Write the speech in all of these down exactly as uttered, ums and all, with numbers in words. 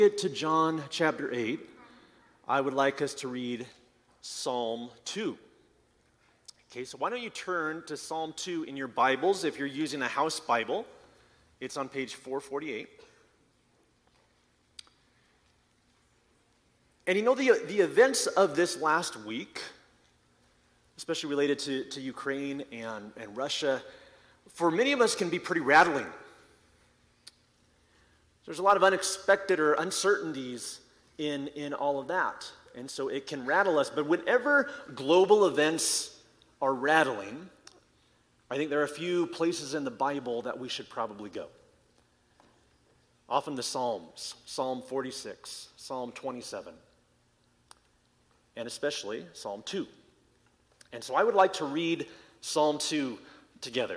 Get to John chapter eight, I would like us to read Psalm two. Okay, so why don't you turn to Psalm two in your Bibles if you're using a house Bible. It's on page four forty-eight. And you know, the, the events of this last week, especially related to, to Ukraine and, and Russia, for many of us can be pretty rattling. There's a lot of unexpected or uncertainties in, in all of that. And so it can rattle us. But whenever global events are rattling, I think there are a few places in the Bible that we should probably go. Often the Psalms, Psalm forty-six, Psalm twenty-seven, and especially Psalm two. And so I would like to read Psalm two together.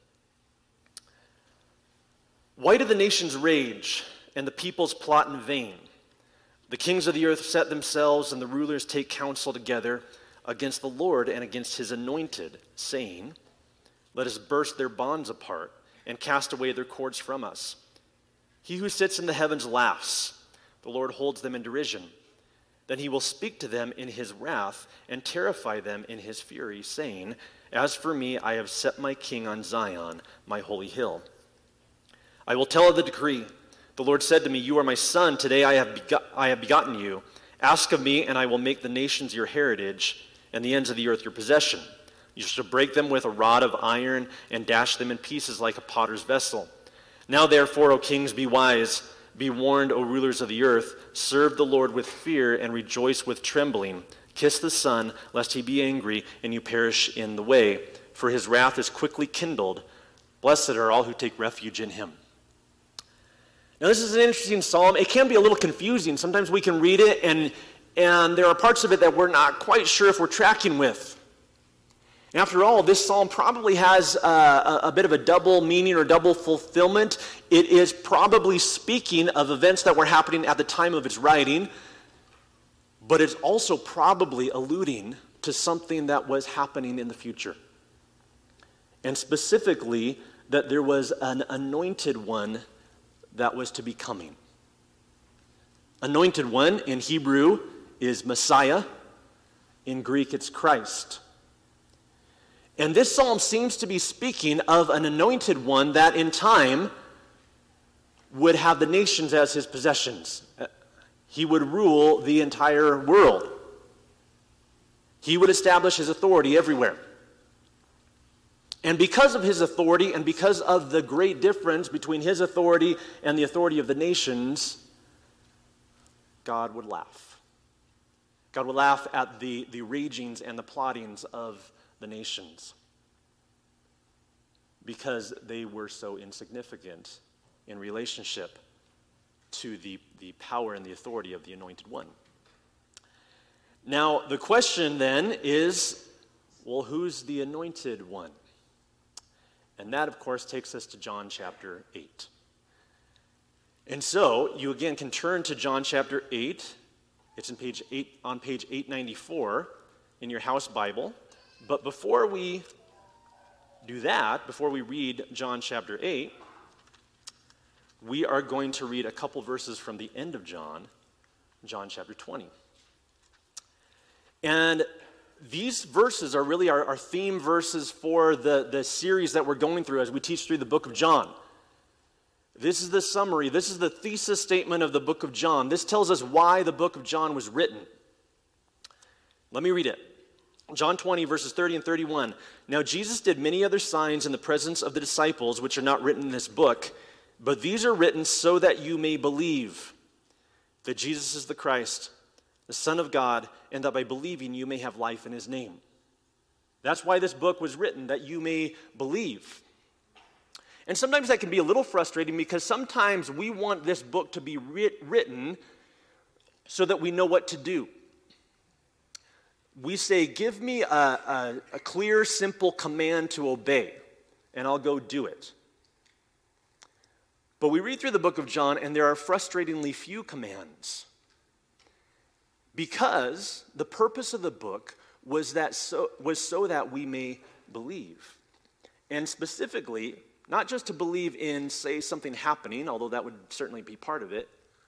Why do the nations rage and the peoples plot in vain? The kings of the earth set themselves and the rulers take counsel together against the Lord and against his anointed, saying, let us burst their bonds apart and cast away their cords from us. He who sits in the heavens laughs. The Lord holds them in derision. Then he will speak to them in his wrath and terrify them in his fury, saying, as for me, I have set my king on Zion, my holy hill. I will tell of the decree. The Lord said to me, you are my son. Today I have, bego- I have begotten you. Ask of me, and I will make the nations your heritage, and the ends of the earth your possession. You shall break them with a rod of iron, and dash them in pieces like a potter's vessel. Now therefore, O kings, be wise. Be warned, O rulers of the earth. Serve the Lord with fear, and rejoice with trembling. Kiss the Son, lest he be angry, and you perish in the way. For his wrath is quickly kindled. Blessed are all who take refuge in him. Now, this is an interesting psalm. It can be a little confusing. Sometimes we can read it, and, and there are parts of it that we're not quite sure if we're tracking with. After all, this psalm probably has uh, a, a bit of a double meaning or double fulfillment. It is probably speaking of events that were happening at the time of its writing, but it's also probably alluding to something that was happening in the future. And specifically, that there was an anointed one that was to be coming. Anointed one in Hebrew is Messiah. In Greek, it's Christ. And this psalm seems to be speaking of an anointed one that in time would have the nations as his possessions. He would rule the entire world. He would establish his authority everywhere. And because of his authority and because of the great difference between his authority and the authority of the nations, God would laugh. God would laugh at the, the ragings and the plottings of the nations because they were so insignificant in relationship to the, the power and the authority of the anointed one. Now, the question then is, well, who's the anointed one? And that, of course, takes us to John chapter eight. And so, you again can turn to John chapter eight. It's in page eight, on page eight ninety-four in your house Bible. But before we do that, before we read John chapter eight, we are going to read a couple verses from the end of John, John chapter twenty. And these verses are really our, our theme verses for the, the series that we're going through as we teach through the book of John. This is the summary. This is the thesis statement of the book of John. This tells us why the book of John was written. Let me read it. John twenty, verses thirty and thirty-one. Now Jesus did many other signs in the presence of the disciples, which are not written in this book, but these are written so that you may believe that Jesus is the Christ, the Son of God, and that by believing you may have life in his name. That's why this book was written, that you may believe. And sometimes that can be a little frustrating because sometimes we want this book to be writ- written so that we know what to do. We say, give me a, a, a clear, simple command to obey, and I'll go do it. But we read through the book of John, and there are frustratingly few commands. Because the purpose of the book was that so, was so that we may believe. And specifically, not just to believe in, say, something happening, although that would certainly be part of it,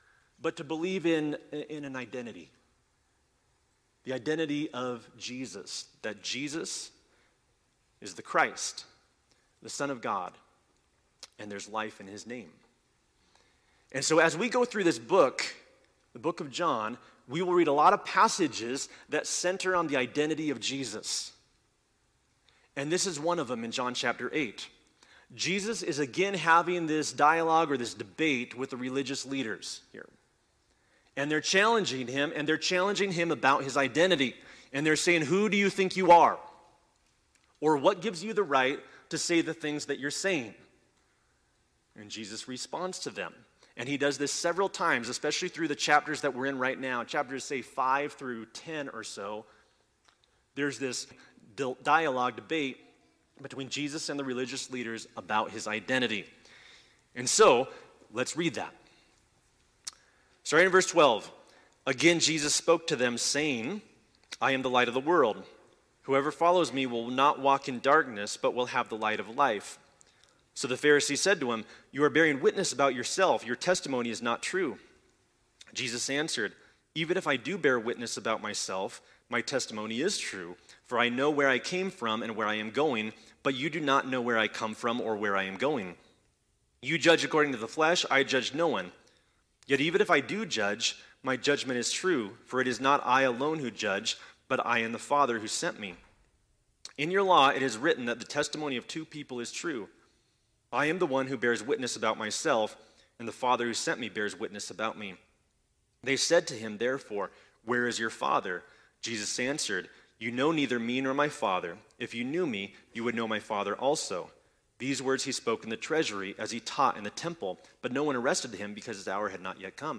but to believe in, in an identity. The identity of Jesus, that Jesus is the Christ, the Son of God, and there's life in his name. And so as we go through this book, the book of John, we will read a lot of passages that center on the identity of Jesus. And this is one of them in John chapter eight. Jesus is again having this dialogue or this debate with the religious leaders here. And they're challenging him, and they're challenging him about his identity. And they're saying, who do you think you are? Or what gives you the right to say the things that you're saying? And Jesus responds to them. And he does this several times, especially through the chapters that we're in right now, chapters, say, five through ten or so. There's this dialogue, debate between Jesus and the religious leaders about his identity. And so, let's read that. Starting in verse twelve, again Jesus spoke to them, saying, I am the light of the world. Whoever follows me will not walk in darkness, but will have the light of life. So the Pharisee said to him, you are bearing witness about yourself. Your testimony is not true. Jesus answered, even if I do bear witness about myself, my testimony is true, for I know where I came from and where I am going, but you do not know where I come from or where I am going. You judge according to the flesh, I judge no one. Yet even if I do judge, my judgment is true, for it is not I alone who judge, but I and the Father who sent me. In your law it is written that the testimony of two people is true. I am the one who bears witness about myself, and the Father who sent me bears witness about me. They said to him, therefore, where is your Father? Jesus answered, you know neither me nor my Father. If you knew me, you would know my Father also. These words he spoke in the treasury as he taught in the temple, but no one arrested him because his hour had not yet come.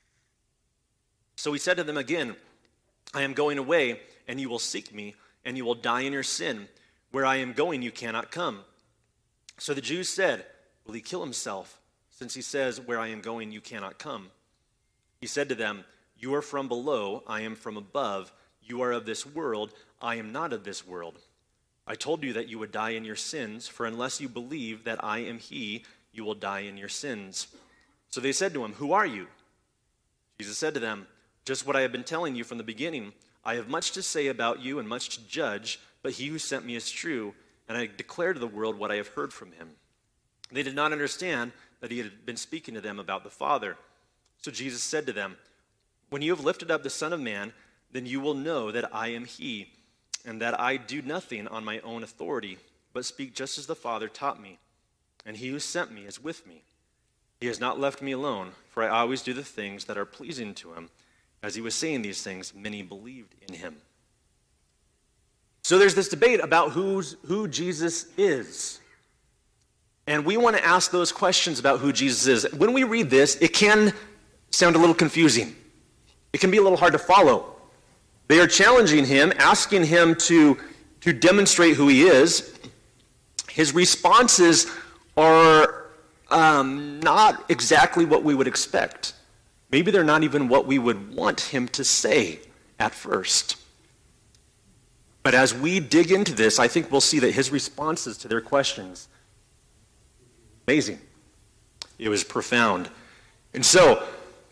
So he said to them again, I am going away, and you will seek me, and you will die in your sin. Where I am going, you cannot come. So the Jews said, will he kill himself, since he says, where I am going, you cannot come? He said to them, you are from below, I am from above. You are of this world, I am not of this world. I told you that you would die in your sins, for unless you believe that I am he, you will die in your sins. So they said to him, who are you? Jesus said to them, just what I have been telling you from the beginning. I have much to say about you and much to judge, but he who sent me is true, and I declare to the world what I have heard from him. They did not understand that he had been speaking to them about the Father. So Jesus said to them, when you have lifted up the Son of Man, then you will know that I am he, and that I do nothing on my own authority, but speak just as the Father taught me. And he who sent me is with me. He has not left me alone, for I always do the things that are pleasing to him. As he was saying these things, many believed in him. So there's this debate about who's, who Jesus is. And we want to ask those questions about who Jesus is. When we read this, it can sound a little confusing. It can be a little hard to follow. They are challenging him, asking him to, to demonstrate who he is. His responses are um, not exactly what we would expect. Maybe they're not even what we would want him to say at first. But as we dig into this, I think we'll see that his responses to their questions, amazing. It was profound. And so,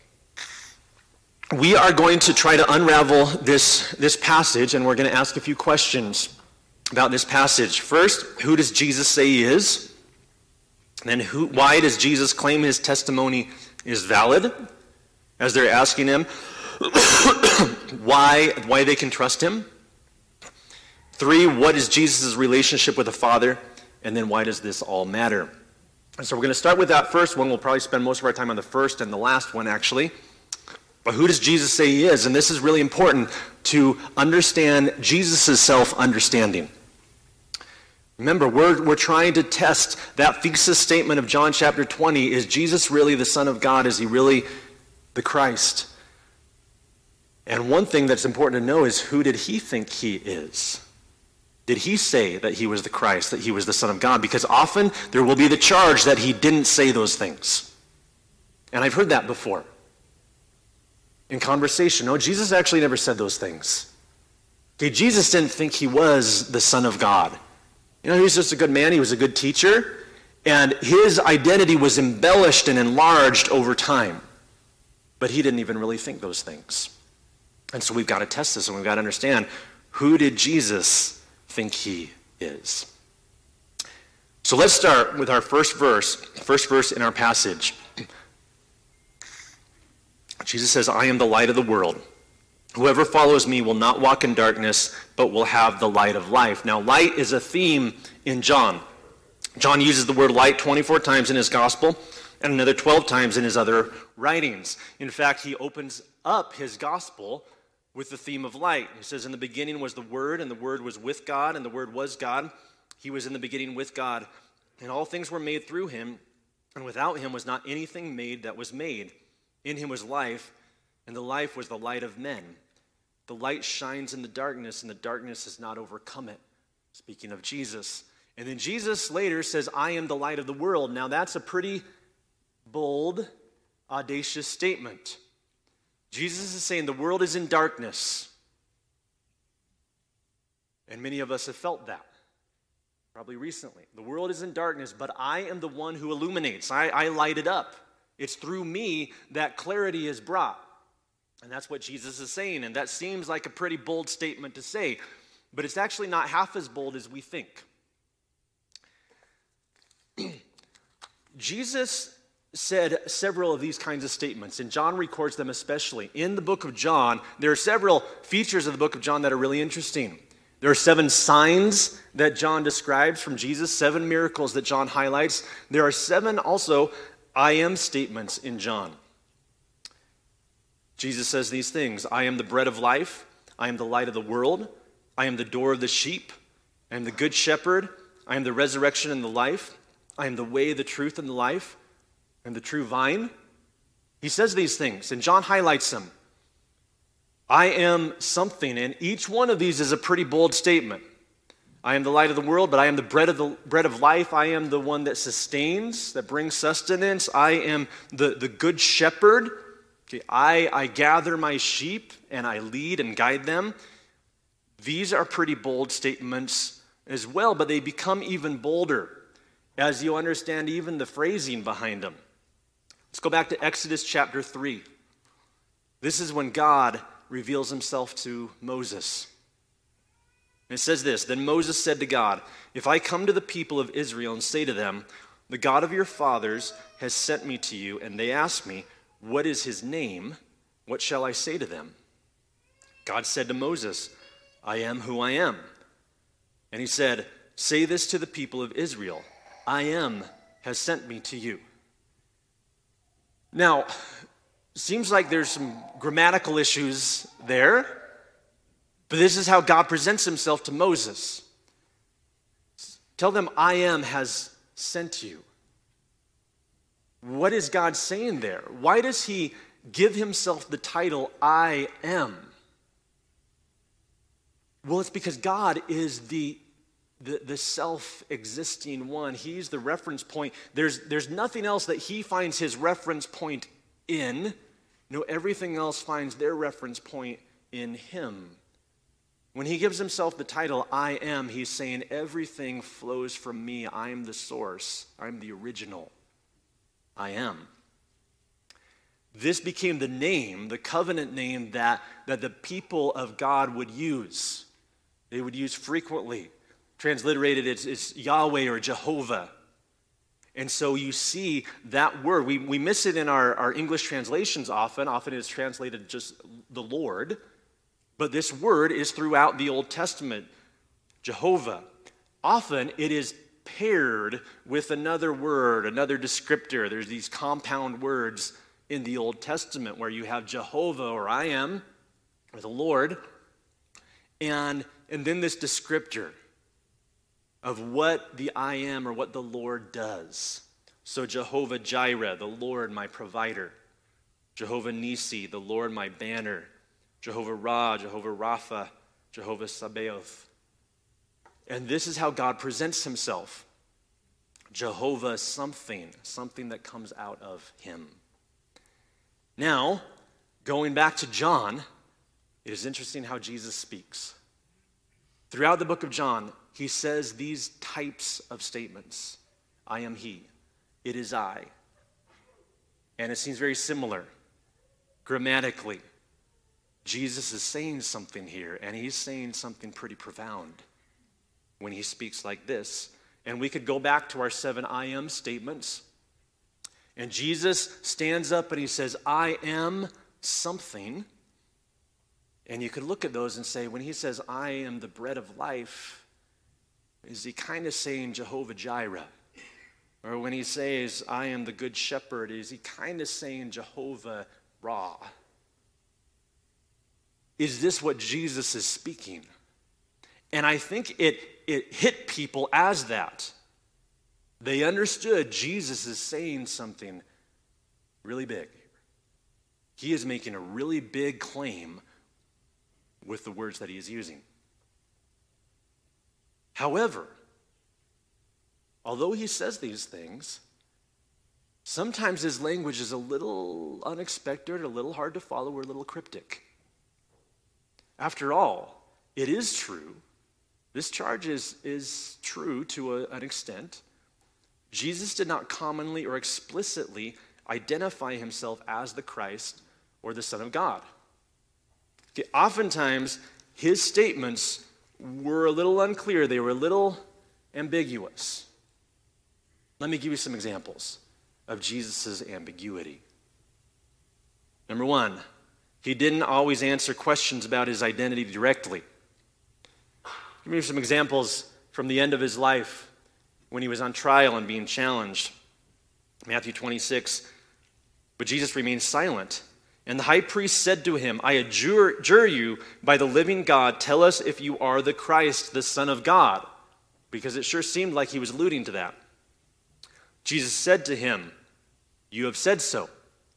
we are going to try to unravel this, this passage, and we're going to ask a few questions about this passage. First, who does Jesus say he is? And then who, why does Jesus claim his testimony is valid? As they're asking him why, why they can trust him. Three, what is Jesus' relationship with the Father? And then why does this all matter? And so we're going to start with that first one. We'll probably spend most of our time on the first and the last one, actually. But who does Jesus say he is? And this is really important to understand Jesus' self-understanding. Remember, we're, we're trying to test that thesis statement of John chapter twenty. Is Jesus really the Son of God? Is he really the Christ? And one thing that's important to know is, who did he think he is? Did he say that he was the Christ, that he was the Son of God? Because often there will be the charge that he didn't say those things. And I've heard that before in conversation. No, Jesus actually never said those things. Okay, Jesus didn't think he was the Son of God. You know, he was just a good man, he was a good teacher, and his identity was embellished and enlarged over time. But he didn't even really think those things. And so we've got to test this, and we've got to understand, who did Jesus think he is? So let's start with our first verse, first verse in our passage. Jesus says, I am the light of the world. Whoever follows me will not walk in darkness, but will have the light of life. Now, light is a theme in John. John uses the word light twenty-four times in his gospel and another twelve times in his other writings. In fact, he opens up his gospel with the theme of light. He says, in the beginning was the Word, and the Word was with God, and the Word was God. He was in the beginning with God, and all things were made through him, and without him was not anything made that was made. In him was life, and the life was the light of men. The light shines in the darkness, and the darkness has not overcome it. Speaking of Jesus. And then Jesus later says, I am the light of the world. Now that's a pretty bold, audacious statement. Jesus is saying the world is in darkness. And many of us have felt that, probably recently. The world is in darkness, but I am the one who illuminates. I, I light it up. It's through me that clarity is brought. And that's what Jesus is saying, and that seems like a pretty bold statement to say, but it's actually not half as bold as we think. Jesus said several of these kinds of statements, and John records them especially. In the book of John, there are several features of the book of John that are really interesting. There are seven signs that John describes from Jesus, seven miracles that John highlights. There are seven also I am statements in John. Jesus says these things: I am the bread of life, I am the light of the world, I am the door of the sheep, I am the good shepherd, I am the resurrection and the life, I am the way, the truth, and the life, I am the true vine. He says these things, and John highlights them. I am something, and each one of these is a pretty bold statement. I am the light of the world, but I am the bread of the bread of life. I am the one that sustains, that brings sustenance. I am the, the good shepherd. Okay, I, I gather my sheep and I lead and guide them. These are pretty bold statements as well, but they become even bolder as you understand even the phrasing behind them. Let's go back to Exodus chapter three. This is when God reveals himself to Moses. And it says this: Then Moses said to God, if I come to the people of Israel and say to them, the God of your fathers has sent me to you, and they ask me, what is his name? What shall I say to them? God said to Moses, I am who I am. And he said, say this to the people of Israel, I am has sent me to you. Now, seems like there's some grammatical issues there, but this is how God presents himself to Moses. Tell them, I am has sent you. What is God saying there? Why does he give himself the title, I am? Well, it's because God is the, the, the self-existing one. He's the reference point. There's, there's nothing else that he finds his reference point in. No, everything else finds their reference point in him. When he gives himself the title, I am, he's saying everything flows from me. I'm the source. I'm the original. I am. This became the name, the covenant name that, that the people of God would use. They would use frequently. Transliterated as, as Yahweh or Jehovah. And so you see that word. We, we miss it in our, our English translations often. Often it's translated just the Lord. But this word is throughout the Old Testament, Jehovah. Often it is paired with another word, another descriptor. There's these compound words in the Old Testament where you have Jehovah or I am, or the Lord, and, and then this descriptor of what the I am or what the Lord does. So Jehovah Jireh, the Lord my provider. Jehovah Nisi, the Lord my banner. Jehovah Ra, Jehovah Rapha, Jehovah Sabaoth. And this is how God presents himself. Jehovah something, something that comes out of him. Now, going back to John, it is interesting how Jesus speaks. Throughout the book of John, he says these types of statements. I am he. It is I. And it seems very similar. grammatically, Jesus is saying something here, and he's saying something pretty profound when he speaks like this. And we could go back to our seven I am statements. And Jesus stands up and he says, I am something. And you could look at those and say, when he says, I am the bread of life, is he kind of saying Jehovah Jireh? Or when he says, I am the good shepherd, is he kind of saying Jehovah Ra? Is this what Jesus is speaking? And I think it, it hit people as that. They understood Jesus is saying something really big. He is making a really big claim with the words that he is using. However, although he says these things, sometimes his language is a little unexpected, a little hard to follow, or a little cryptic. After all, it is true. This charge is, is true to a, an extent. Jesus did not commonly or explicitly identify himself as the Christ or the Son of God. Okay, oftentimes, his statements were a little unclear. They were a little ambiguous. Let me give you some examples of Jesus' ambiguity. Number one, he didn't always answer questions about his identity directly. Give me some examples from the end of his life when he was on trial and being challenged. Matthew twenty-six, but Jesus remained silent. And the high priest said to him, I adjure, adjure you by the living God, tell us if you are the Christ, the Son of God. Because it sure seemed like he was alluding to that. Jesus said to him, you have said so.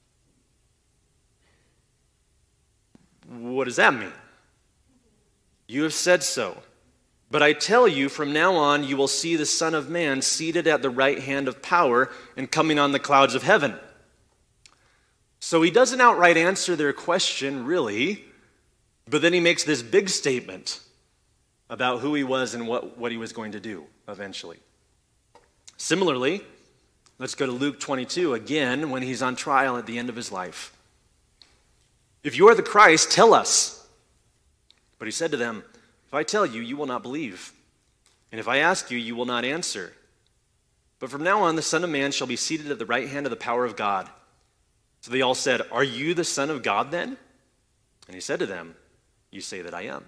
What does that mean? You have said so. But I tell you, from now on you will see the Son of Man seated at the right hand of power and coming on the clouds of heaven. So he doesn't outright answer their question, really, but then he makes this big statement about who he was and what, what he was going to do eventually. Similarly, let's go to Luke twenty-two, again, when he's on trial at the end of his life. If you are the Christ, tell us. But he said to them, if I tell you, you will not believe. And if I ask you, you will not answer. But from now on, the Son of Man shall be seated at the right hand of the power of God. So they all said, are you the Son of God then? And he said to them, you say that I am.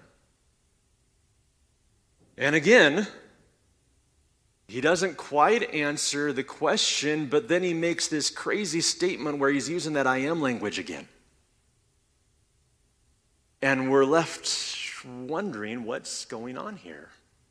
And again, he doesn't quite answer the question, but then he makes this crazy statement where he's using that I am language again. And we're left wondering what's going on here.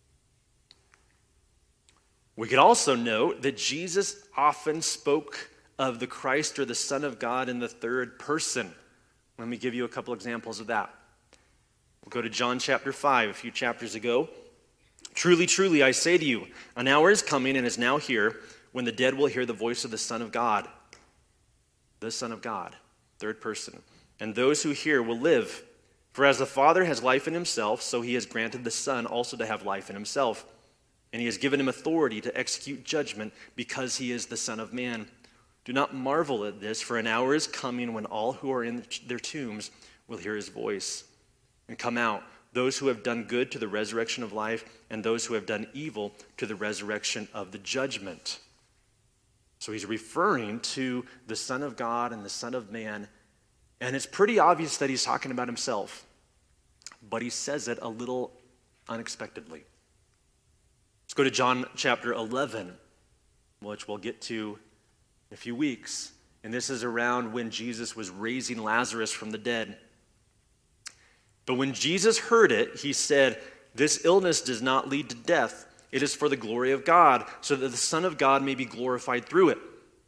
We could also note that Jesus often spoke of the Christ or the Son of God in the third person. Let me give you a couple examples of that. We'll go to John chapter five, a few chapters ago. Truly, truly, I say to you, an hour is coming and is now here when the dead will hear the voice of the Son of God. The Son of God, third person. And those who hear will live. For as the Father has life in himself, so he has granted the Son also to have life in himself. And he has given him authority to execute judgment because he is the Son of Man. Do not marvel at this, for an hour is coming when all who are in their tombs will hear his voice and come out, those who have done good to the resurrection of life, and those who have done evil to the resurrection of the judgment. So he's referring to the Son of God and the Son of Man, and it's pretty obvious that he's talking about himself, but he says it a little unexpectedly. Let's go to John chapter eleven, which we'll get to in a few weeks. And this is around when Jesus was raising Lazarus from the dead. But when Jesus heard it, he said, this illness does not lead to death. It is for the glory of God, so that the Son of God may be glorified through it.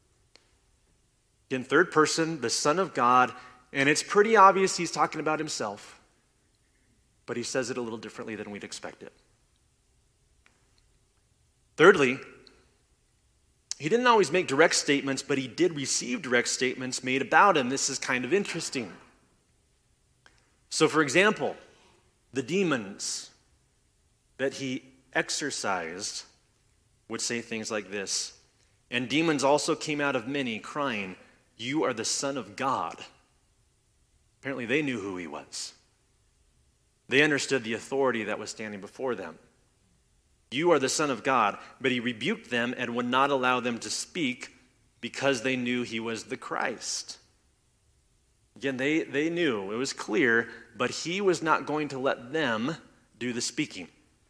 In third person, the Son of God, and it's pretty obvious he's talking about himself, but he says it a little differently than we'd expect it. Thirdly, he didn't always make direct statements, but he did receive direct statements made about him. This is kind of interesting. So, for example, the demons that he exorcised would say things like this. And demons also came out of many, crying, you are the Son of God. Apparently they knew who he was. They understood the authority that was standing before them. You are the Son of God. But he rebuked them and would not allow them to speak because they knew he was the Christ. Again, they, they knew, it was clear, but he was not going to let them do the speaking.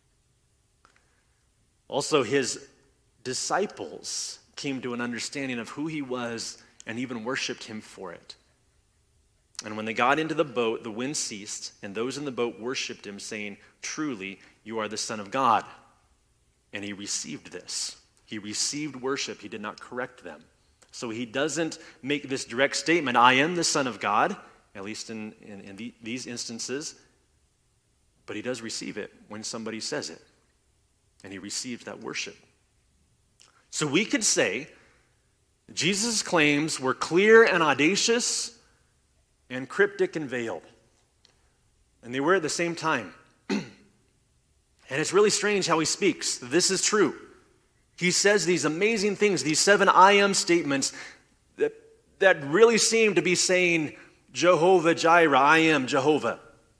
Also, his disciples came to an understanding of who he was and even worshiped him for it. And when they got into the boat, the wind ceased, and those in the boat worshiped him, saying, "Truly, you are the Son of God." And he received this. He received worship. He did not correct them. So he doesn't make this direct statement, "I am the Son of God," at least in, in, in the, these instances, but he does receive it when somebody says it. And he receives that worship. So we could say Jesus' claims were clear and audacious and cryptic and veiled. And they were at the same time. And it's really strange how he speaks. This is true. He says these amazing things, these seven I am statements that, that really seem to be saying, Jehovah Jireh, I am Jehovah.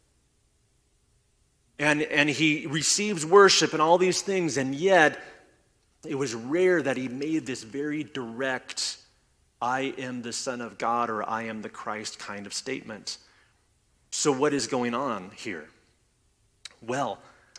And, and he receives worship and all these things, and yet it was rare that he made this very direct, I am the Son of God or I am the Christ kind of statement. So what is going on here? Well,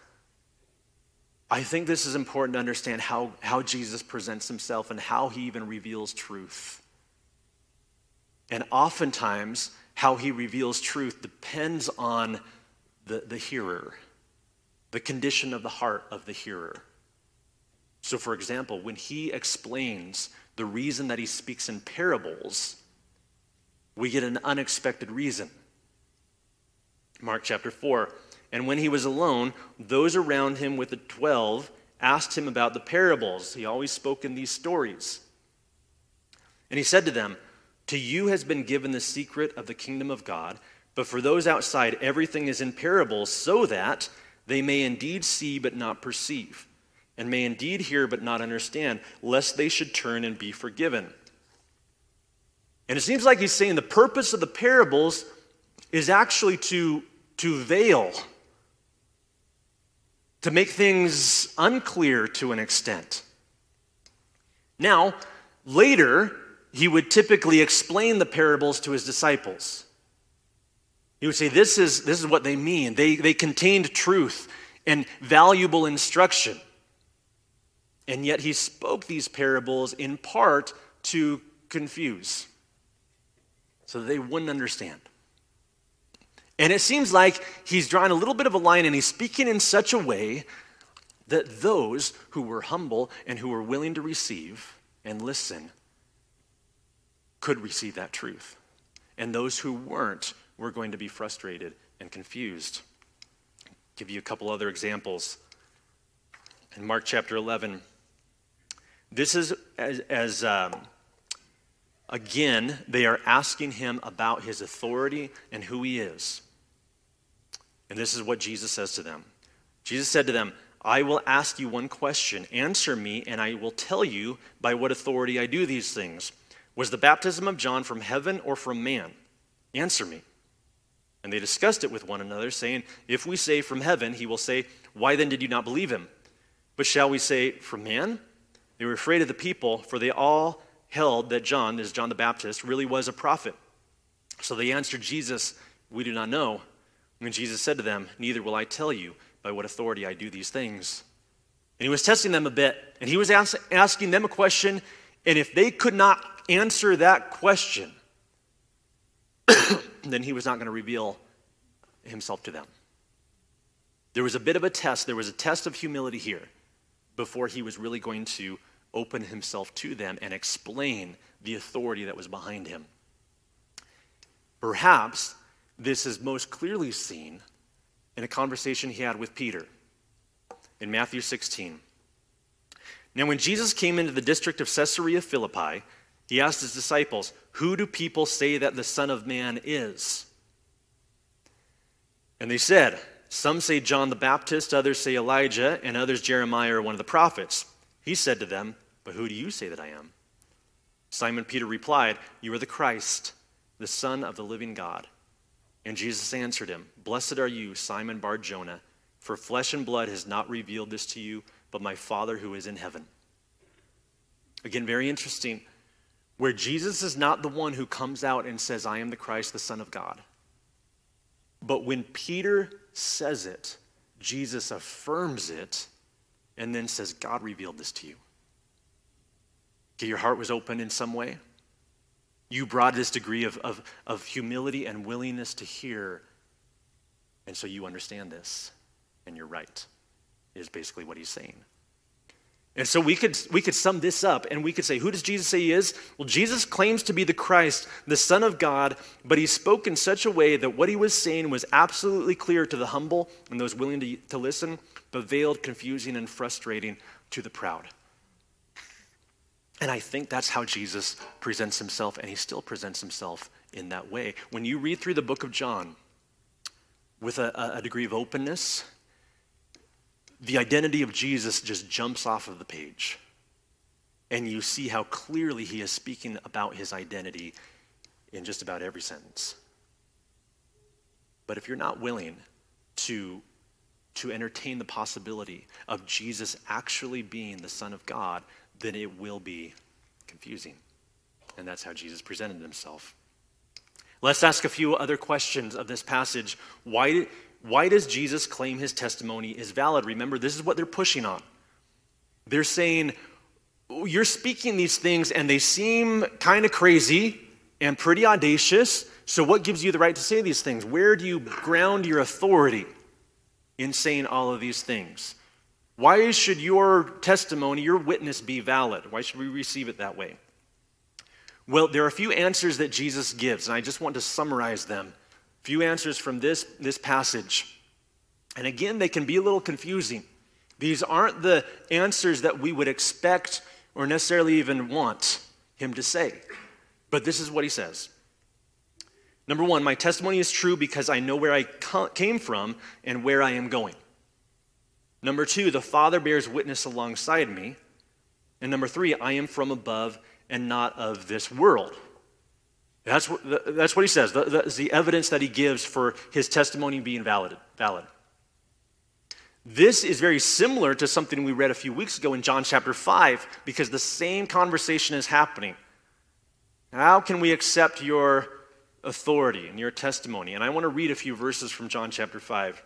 I think this is important to understand how, how Jesus presents himself and how he even reveals truth. And oftentimes, how he reveals truth depends on the, the hearer, the condition of the heart of the hearer. So, for example, when he explains the reason that he speaks in parables, we get an unexpected reason. Mark chapter four. And when he was alone, those around him with the twelve asked him about the parables. He always spoke in these stories. And he said to them, "To you has been given the secret of the kingdom of God, but for those outside, everything is in parables, so that they may indeed see but not perceive, and may indeed hear but not understand, lest they should turn and be forgiven." And it seems like he's saying the purpose of the parables is actually to, to veil, to make things unclear to an extent. Now, later, he would typically explain the parables to his disciples. He would say, this is, this is what they mean. They, they contained truth and valuable instruction. And yet he spoke these parables in part to confuse, so that they wouldn't understand. And it seems like he's drawing a little bit of a line, and he's speaking in such a way that those who were humble and who were willing to receive and listen could receive that truth. And those who weren't were going to be frustrated and confused. I'll give you a couple other examples. In Mark chapter eleven, this is as, as um, again, they are asking him about his authority and who he is. And this is what Jesus says to them. Jesus said to them, "I will ask you one question. Answer me, and I will tell you by what authority I do these things. Was the baptism of John from heaven or from man? Answer me." And they discussed it with one another, saying, "If we say from heaven, he will say, 'Why then did you not believe him?' But shall we say from man?" They were afraid of the people, for they all held that John, this John the Baptist, really was a prophet. So they answered Jesus, "We do not know." And Jesus said to them, "Neither will I tell you by what authority I do these things." And he was testing them a bit, and he was ask, asking them a question, and if they could not answer that question, then he was not going to reveal himself to them. There was a bit of a test. There was a test of humility here before he was really going to open himself to them and explain the authority that was behind him. Perhaps this is most clearly seen in a conversation he had with Peter in Matthew sixteen. Now, when Jesus came into the district of Caesarea Philippi, he asked his disciples, "Who do people say that the Son of Man is?" And they said, "Some say John the Baptist, others say Elijah, and others Jeremiah or one of the prophets." He said to them, "But who do you say that I am?" Simon Peter replied, "You are the Christ, the Son of the living God." And Jesus answered him, "Blessed are you, Simon Bar-Jonah, for flesh and blood has not revealed this to you, but my Father who is in heaven." Again, very interesting, where Jesus is not the one who comes out and says, "I am the Christ, the Son of God." But when Peter says it, Jesus affirms it and then says, "God revealed this to you." Okay, your heart was open in some way. You brought this degree of, of, of humility and willingness to hear, and so you understand this, and you're right, is basically what he's saying. And so we could we could sum this up, and we could say, who does Jesus say he is? Well, Jesus claims to be the Christ, the Son of God, but he spoke in such a way that what he was saying was absolutely clear to the humble and those willing to, to listen, but veiled, confusing, and frustrating to the proud. And I think that's how Jesus presents himself, and he still presents himself in that way. When you read through the book of John with a, a degree of openness, the identity of Jesus just jumps off of the page. And you see how clearly he is speaking about his identity in just about every sentence. But if you're not willing to, to entertain the possibility of Jesus actually being the Son of God, then it will be confusing. And that's how Jesus presented himself. Let's ask a few other questions of this passage. Why, why does Jesus claim his testimony is valid? Remember, this is what they're pushing on. They're saying, you're speaking these things and they seem kind of crazy and pretty audacious, so what gives you the right to say these things? Where do you ground your authority in saying all of these things? Why should your testimony, your witness be valid? Why should we receive it that way? Well, there are a few answers that Jesus gives, and I just want to summarize them. A few answers from this, this passage. And again, they can be a little confusing. These aren't the answers that we would expect or necessarily even want him to say. But this is what he says. Number one, my testimony is true because I know where I came from and where I am going. Number two, the Father bears witness alongside me. And number three, I am from above and not of this world. That's what, that's what he says. That's the evidence that he gives for his testimony being valid. valid. This is very similar to something we read a few weeks ago in John chapter five, because the same conversation is happening. How can we accept your authority and your testimony? And I want to read a few verses from John chapter five.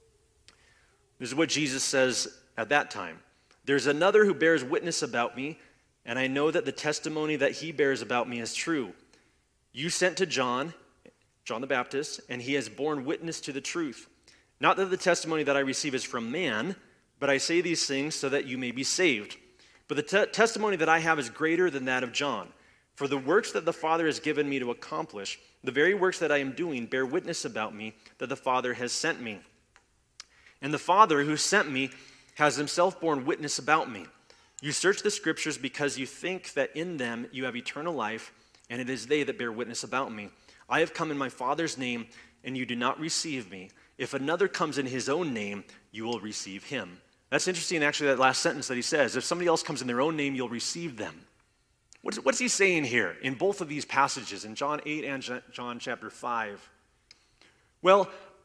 This is what Jesus says at that time. There's another who bears witness about me, and I know that the testimony that he bears about me is true. You sent to John, John the Baptist, and he has borne witness to the truth. Not that the testimony that I receive is from man, but I say these things so that you may be saved. But the te- testimony that I have is greater than that of John. For the works that the Father has given me to accomplish, the very works that I am doing, bear witness about me that the Father has sent me. And the Father who sent me has himself borne witness about me. You search the Scriptures because you think that in them you have eternal life, and it is they that bear witness about me. I have come in my Father's name, and you do not receive me. If another comes in his own name, you will receive him. That's interesting, actually, that last sentence that he says. If somebody else comes in their own name, you'll receive them. What's, what's he saying here in both of these passages, in John eight and John chapter five? Well,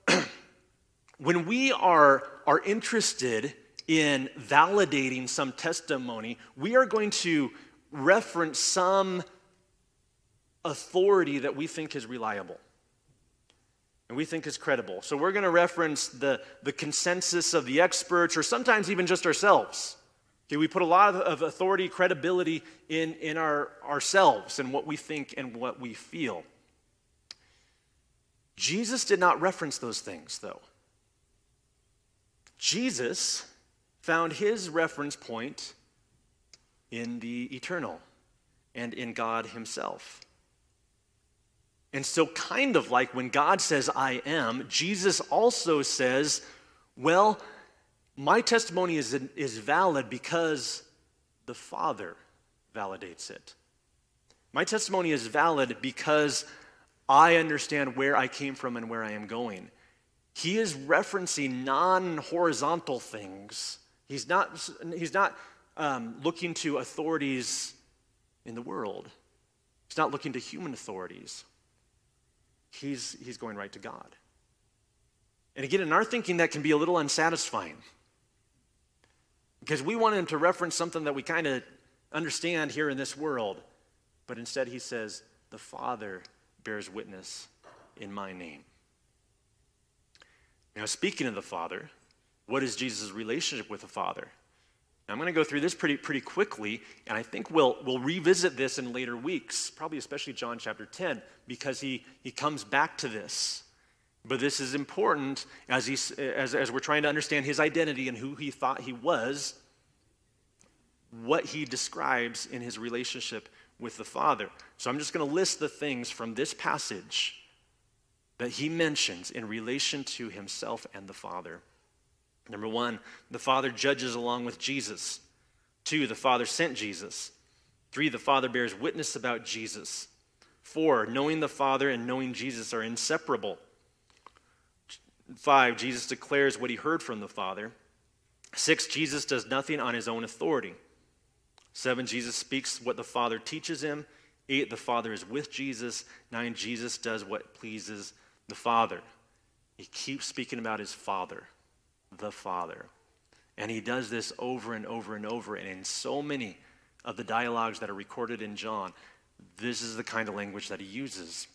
when we are, are interested in validating some testimony, we are going to reference some authority that we think is reliable and we think is credible. So we're going to reference the, the consensus of the experts, or sometimes even just ourselves. Okay, we put a lot of, of authority, credibility in, in our, ourselves and what we think and what we feel. Jesus did not reference those things, though. Jesus found his reference point in the eternal and in God himself. And so kind of like when God says, I am, Jesus also says, well, my testimony is, is valid because the Father validates it. My testimony is valid because I understand where I came from and where I am going. He is referencing non-horizontal things. He's not, he's not um, looking to authorities in the world. He's not looking to human authorities. he's, he's going right to God. And again, in our thinking, that can be a little unsatisfying because we want him to reference something that we kind of understand here in this world. But instead he says, the Father bears witness in my name. Now, speaking of the Father, what is Jesus' relationship with the Father? Now, I'm going to go through this pretty pretty quickly, and I think we'll we'll revisit this in later weeks, probably especially John chapter ten, because he, he comes back to this. But this is important as, he, as, as we're trying to understand his identity and who he thought he was, what he describes in his relationship with the Father. So I'm just going to list the things from this passage that he mentions in relation to himself and the Father. Number one, the Father judges along with Jesus. Two, the Father sent Jesus. Three, the Father bears witness about Jesus. Four, knowing the Father and knowing Jesus are inseparable. Five, Jesus declares what he heard from the Father. Six, Jesus does nothing on his own authority. Seven, Jesus speaks what the Father teaches him. Eight, the Father is with Jesus. Nine, Jesus does what pleases the Father. He keeps speaking about his Father, the Father. And he does this over and over and over. And in so many of the dialogues that are recorded in John, this is the kind of language that he uses.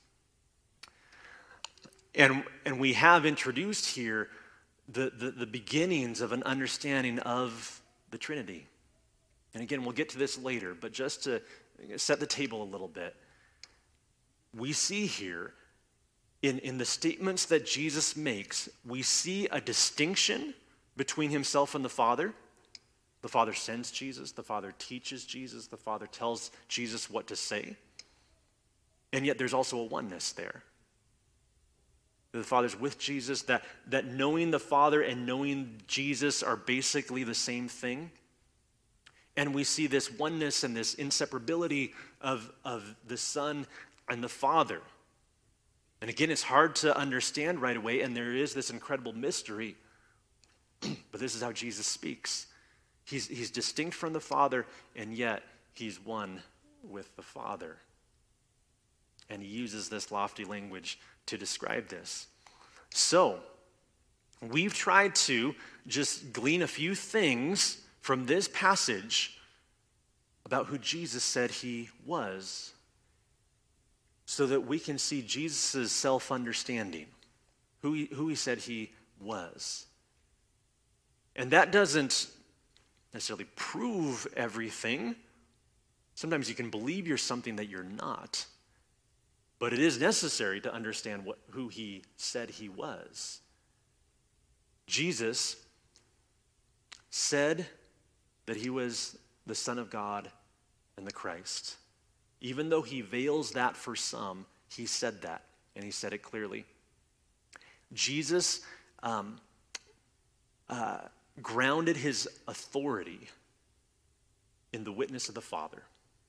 And, and we have introduced here the, the, the beginnings of an understanding of the Trinity. And again, we'll get to this later, but just to set the table a little bit, we see here in, in the statements that Jesus makes, we see a distinction between himself and the Father. The Father sends Jesus, the Father teaches Jesus, the Father tells Jesus what to say. And yet there's also a oneness there. The Father's with Jesus, that, that knowing the Father and knowing Jesus are basically the same thing. And we see this oneness and this inseparability of, of the Son and the Father. And again, it's hard to understand right away, and there is this incredible mystery. But this is how Jesus speaks. He's, he's distinct from the Father, and yet he's one with the Father. And he uses this lofty language to describe this. So, we've tried to just glean a few things from this passage about who Jesus said he was, so that we can see Jesus' self-understanding, who he, who he said he was. And that doesn't necessarily prove everything. Sometimes you can believe you're something that you're not. But it is necessary to understand what, who he said he was. Jesus said that he was the Son of God and the Christ. Even though he veils that for some, he said that, and he said it clearly. Jesus um, uh, grounded his authority in the witness of the Father.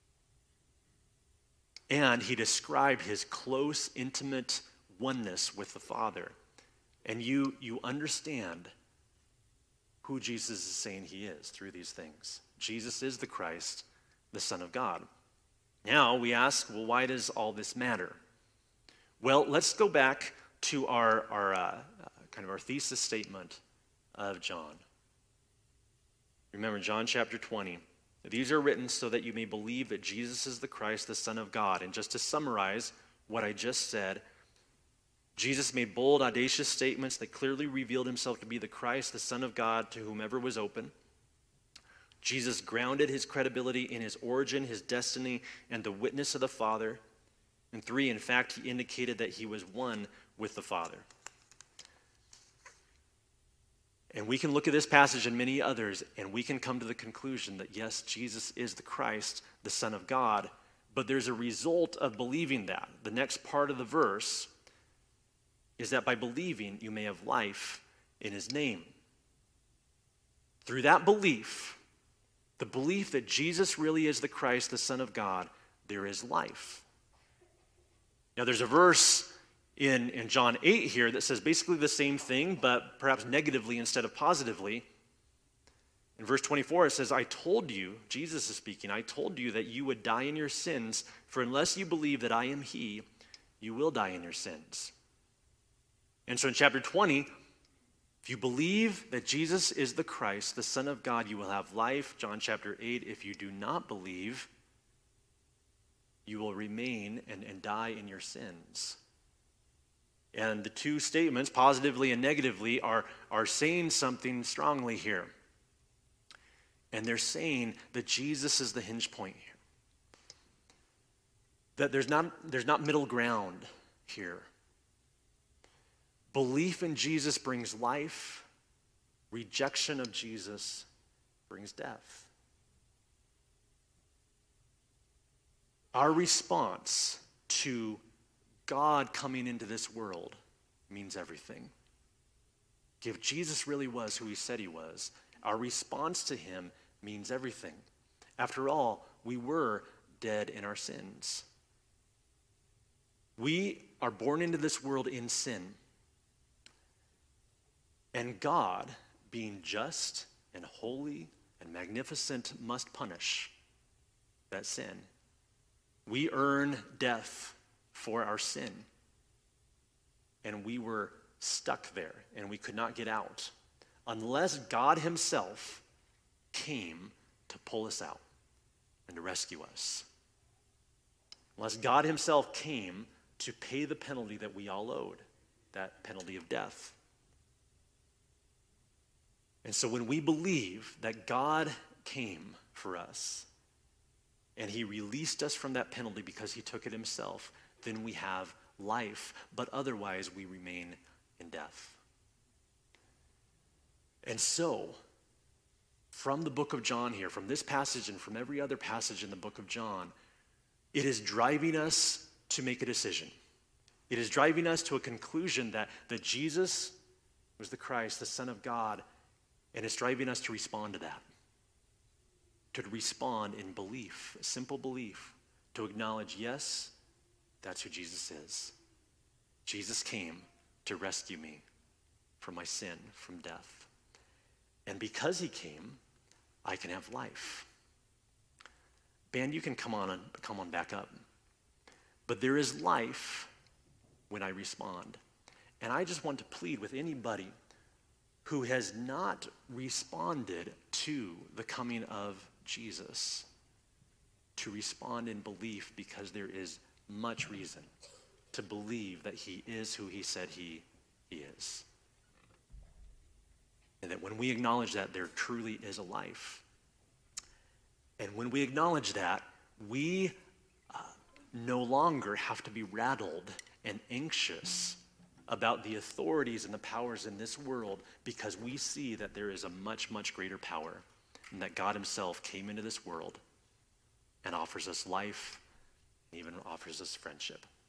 And he described his close, intimate oneness with the Father. And you, you understand who Jesus is saying he is through these things. Jesus is the Christ, the Son of God. Now we ask, well, why does all this matter? Well, let's go back to our, our uh, kind of our thesis statement of John. Remember, John chapter twenty. These are written so that you may believe that Jesus is the Christ, the Son of God. And just to summarize what I just said, Jesus made bold, audacious statements that clearly revealed himself to be the Christ, the Son of God, to whomever was open. Jesus grounded his credibility in his origin, his destiny, and the witness of the Father. And three, in fact, he indicated that he was one with the Father. And we can look at this passage and many others, and we can come to the conclusion that, yes, Jesus is the Christ, the Son of God, but there's a result of believing that. The next part of the verse is that by believing, you may have life in his name. Through that belief, the belief that Jesus really is the Christ, the Son of God, there is life. Now, there's a verse in, in John eight here that says basically the same thing, but perhaps negatively instead of positively. In verse twenty-four, it says, I told you, Jesus is speaking, I told you that you would die in your sins, for unless you believe that I am he, you will die in your sins. And so in chapter twenty, if you believe that Jesus is the Christ, the Son of God, you will have life. John chapter eight, if you do not believe, you will remain and, and die in your sins. And the two statements, positively and negatively, are, are saying something strongly here. And they're saying that Jesus is the hinge point here. That there's not, there's not middle ground here. Belief in Jesus brings life. Rejection of Jesus brings death. Our response to God coming into this world means everything. If Jesus really was who he said he was, our response to him means everything. After all, we were dead in our sins. We are born into this world in sin. And God, being just and holy and magnificent, must punish that sin. We earn death for our sin. And we were stuck there, and we could not get out unless God himself came to pull us out and to rescue us. Unless God himself came to pay the penalty that we all owed, that penalty of death. And so when we believe that God came for us and he released us from that penalty because he took it himself, then we have life, but otherwise we remain in death. And so, from the book of John here, from this passage and from every other passage in the book of John, it is driving us to make a decision. It is driving us to a conclusion that, that Jesus was the Christ, the Son of God, and it's driving us to respond to that. To respond in belief, a simple belief, to acknowledge, yes, that's who Jesus is. Jesus came to rescue me from my sin, from death. And because he came, I can have life. Band, you can come on and come on back up. But there is life when I respond. And I just want to plead with anybody who has not responded to the coming of Jesus to respond in belief, because there is much reason to believe that he is who he said he, he is. And that when we acknowledge that, there truly is a life. And when we acknowledge that, we uh, no longer have to be rattled and anxious about the authorities and the powers in this world, because we see that there is a much, much greater power, and that God himself came into this world and offers us life, and even offers us friendship.